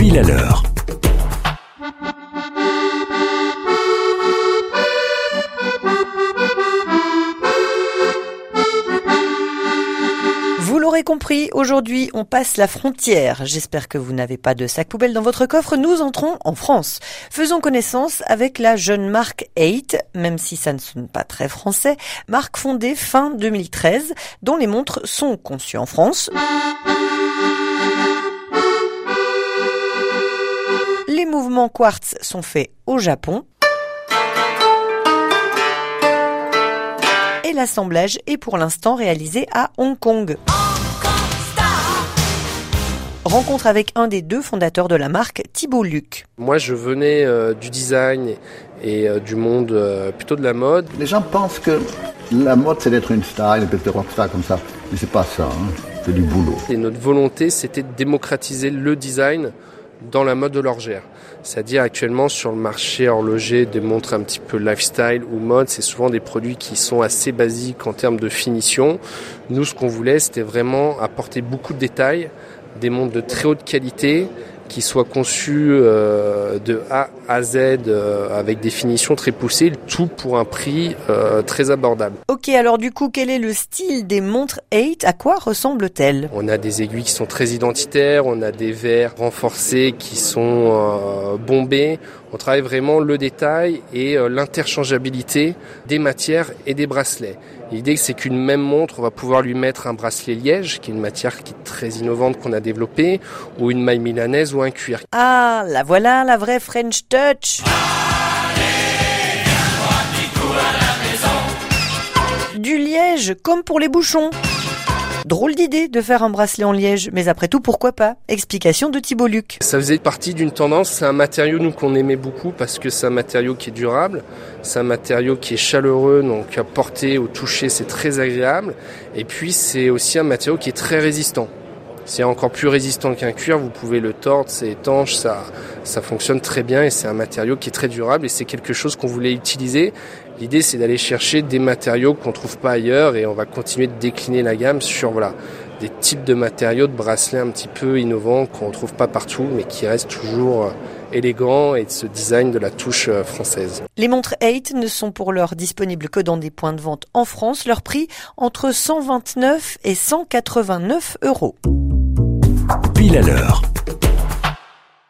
Pile à l'heure. Vous l'aurez compris, aujourd'hui on passe la frontière. J'espère que vous n'avez pas de sac poubelle dans votre coffre. Nous entrons en France. Faisons connaissance avec la jeune marque 8, même si ça ne sonne pas très français, marque fondée fin 2013, dont les montres sont conçues en France. Les mouvements quartz sont faits au Japon. Et l'assemblage est pour l'instant réalisé à Hong Kong. Rencontre avec un des deux fondateurs de la marque, Thibaut Luc. Moi, je venais du design et du monde plutôt de la mode. Les gens pensent que la mode, c'est d'être une star, une espèce de rockstar comme ça. Mais c'est pas ça, c'est du boulot. Et notre volonté, c'était de démocratiser le design dans la mode de l'horlogère. C'est-à-dire actuellement sur le marché horloger des montres un petit peu lifestyle ou mode, c'est souvent des produits qui sont assez basiques en termes de finition. Nous, ce qu'on voulait, c'était vraiment apporter beaucoup de détails, des montres de très haute qualité qui soient conçues de A à Z avec des finitions très poussées, tout pour un prix très abordable. Ok, alors du coup, quel est le style des montres 8 ? À quoi ressemblent-elles ? On a des aiguilles qui sont très identitaires, on a des verres renforcés qui sont bombés. On travaille vraiment le détail et l'interchangeabilité des matières et des bracelets. L'idée, c'est qu'une même montre, on va pouvoir lui mettre un bracelet liège, qui est une matière qui est très innovante qu'on a développée, ou une maille milanaise ou un cuir. Ah, la voilà, la vraie French Touch. Du liège, comme pour les bouchons. Drôle d'idée de faire un bracelet en liège, mais après tout, pourquoi pas ? Explication de Thibaut Luc. Ça faisait partie d'une tendance, c'est un matériau nous qu'on aimait beaucoup parce que c'est un matériau qui est durable, c'est un matériau qui est chaleureux, donc à porter, au toucher, c'est très agréable. Et puis c'est aussi un matériau qui est très résistant. C'est encore plus résistant qu'un cuir, vous pouvez le tordre, c'est étanche, ça fonctionne très bien et c'est un matériau qui est très durable et c'est quelque chose qu'on voulait utiliser. L'idée, c'est d'aller chercher des matériaux qu'on ne trouve pas ailleurs et on va continuer de décliner la gamme sur des types de matériaux, de bracelets un petit peu innovants qu'on ne trouve pas partout mais qui restent toujours élégants et de ce design de la touche française. Les montres 8 ne sont pour l'heure disponibles que dans des points de vente en France. Leur prix entre 129 et 189 €. Pile à l'heure.